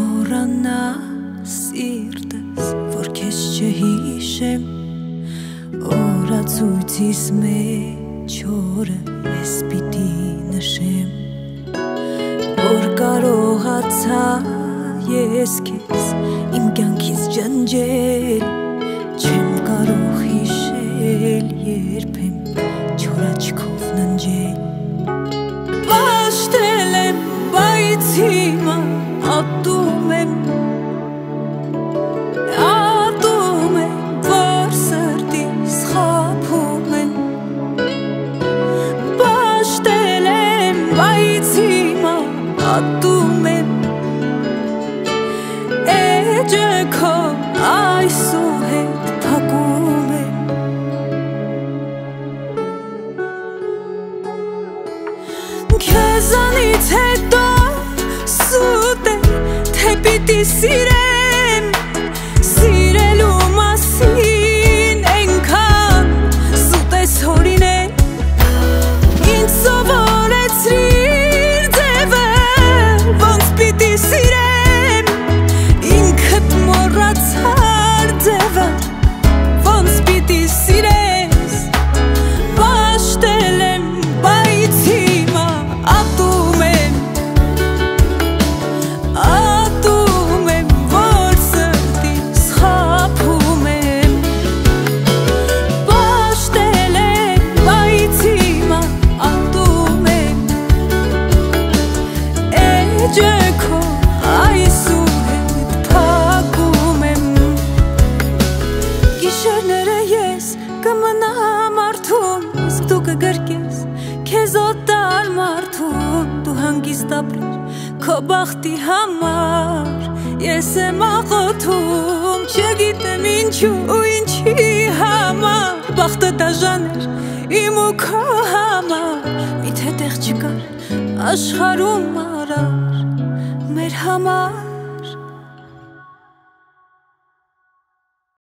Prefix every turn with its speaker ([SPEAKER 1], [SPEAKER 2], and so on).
[SPEAKER 1] Չմոռանա սիրտս, որ քեզ չհիշեմ, օրացույցիս մեջ օրը ես պիտի նշեմ, որ կարողացա ես քեզ իմ կյանքից ջնջել, չեմ կարող հիշել երբեմ չոր աչքով ննջել, պաշտել եմ, բայց հիմա ատում եմ, որ սրտիս խաբում եմ, պաշտել եմ, բայց հիմա ատում եմ, էջը քո այսուհետ փակում եմ, քեզանից հետո սուտ է, թե պիտի սիրեմ, սիրելու մասին ենքան սուտ ես հորինել, ինձ սովորեցրիր ձևը, ոնց պիտի սիրեմ, ինքդ մոռացար ձևը, ոնց պիտի սիրես, պաշտել եմ, բայց հիմա ատում եմ, որ սրտիս խաբում եմ, պաշտել եմ, բայց հիմա ատում եմ, էջը քո այսուհետ փակում եմ, գիշերները ես կմնամ արթուն, իսկ դու կգրկես քեզ օտար մարդուն, դու հանգիստ ապրիր քո բախտի համար, ես եմ աղոթում, չգիտեմ ինչու ու ինչի համար, բախտը դաժան էր իմ ու քո համար, միթե տեղ չկար աշխարհում արար մեր համար